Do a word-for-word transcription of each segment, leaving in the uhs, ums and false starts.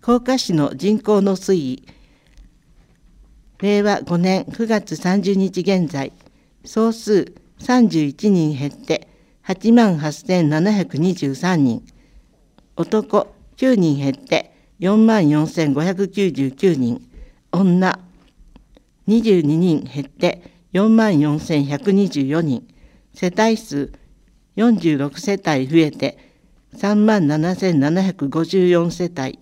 甲賀市の人口の推移。れいわごねんくがつさんじゅうにち現在、総数さんじゅういちにん減ってはちまんはっせんななひゃくにじゅうさんにん。男きゅうにん減ってよんまんよんせんごひゃくきゅうじゅうきゅうにん。女にじゅうににん減ってよんまんよんせんひゃくにじゅうよにん。世帯数よんじゅうろくせたい増えてさんまんななせんななひゃくごじゅうよんせたい。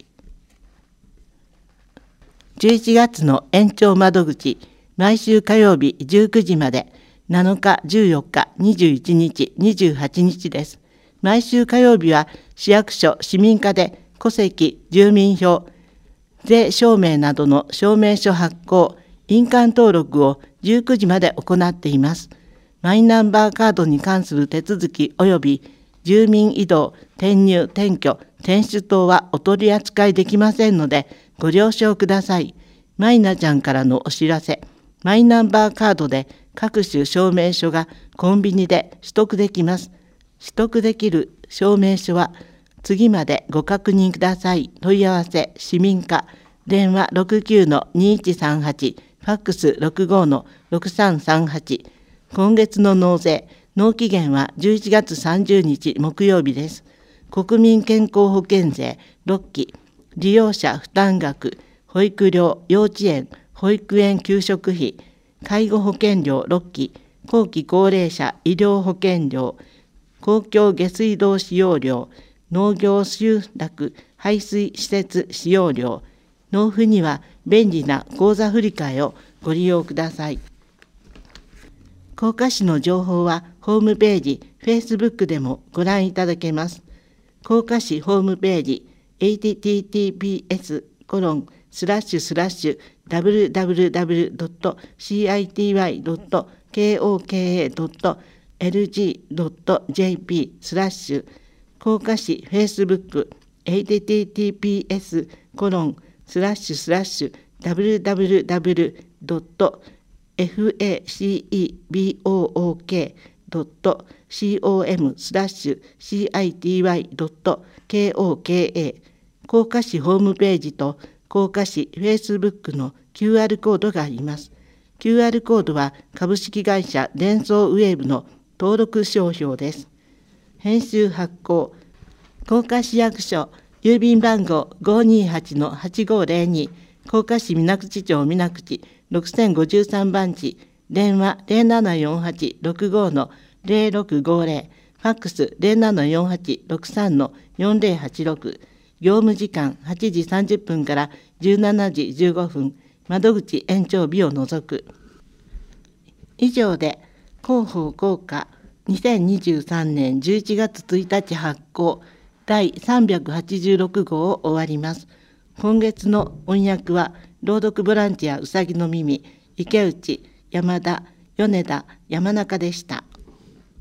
じゅういちがつの延長窓口、毎週火曜日じゅうくじまで、なのか、じゅうよっか、にじゅういちにち、にじゅうはちにちです。毎週火曜日は市役所、市民課で戸籍、住民票、税証明などの証明書発行、印鑑登録をじゅうくじまで行っています。マイナンバーカードに関する手続き及び住民移動、転入、転居、転出等はお取り扱いできませんので、ご了承ください。マイナちゃんからのお知らせ。マイナンバーカードで各種証明書がコンビニで取得できます。取得できる証明書は次までご確認ください。問い合わせ、市民課、電話 ろくきゅうのにいちさんはち、ファックス ろくごのろくさんさんはち。今月の納税、納期限はじゅういちがつさんじゅうにち木曜日です。国民健康保険税ろっき、利用者負担額、保育料、幼稚園、保育園給食費、介護保険料ろっき、後期高齢者医療保険料、公共下水道使用料、農業集落排水施設使用料、納付には便利な口座振替をご利用ください。甲賀市の情報はホームページ、Facebook でもご覧いただけます。甲賀市ホームページ、エイチティーティーピーエスコロンスラッシュスラッシュダブリューダブリューダブリュードットシーアイティーワイドットケーオーケーエードットエルジードットジェーピースラッシュ甲賀市フェイスブック エイチティーティーピーエスコロンスラッシュスラッシュダブリューダブリューダブリュードットエフエーシーイービーオーオーケードットコムスラッシュシーアイティーワイドットケーオーケーエー甲賀市ホームページと甲賀市フェイスブックの キューアール コードがあります。キューアール コードは株式会社デンソーウェーブの登録商標です。編集発行、甲賀市役所、郵便番号 ごーにーはちのはちごーぜろに、甲賀市水口町水口ろくせんごじゅうさんばんち、電話 ゼロななよんはちろくごのゼロろくごゼロ、ファックス ゼロななよんはちろくさんのよんゼロはちろく、業務時間はちじさんじゅっぷんからじゅうしちじじゅうごふん、窓口延長日を除く。以上で広報甲賀にせんにじゅうさんねんじゅういちがつついたち発行だいさんびゃくはちじゅうろくごうを終わります。今月の音訳は朗読ボランティアうさぎの耳、池内、山田、米田、山中でした。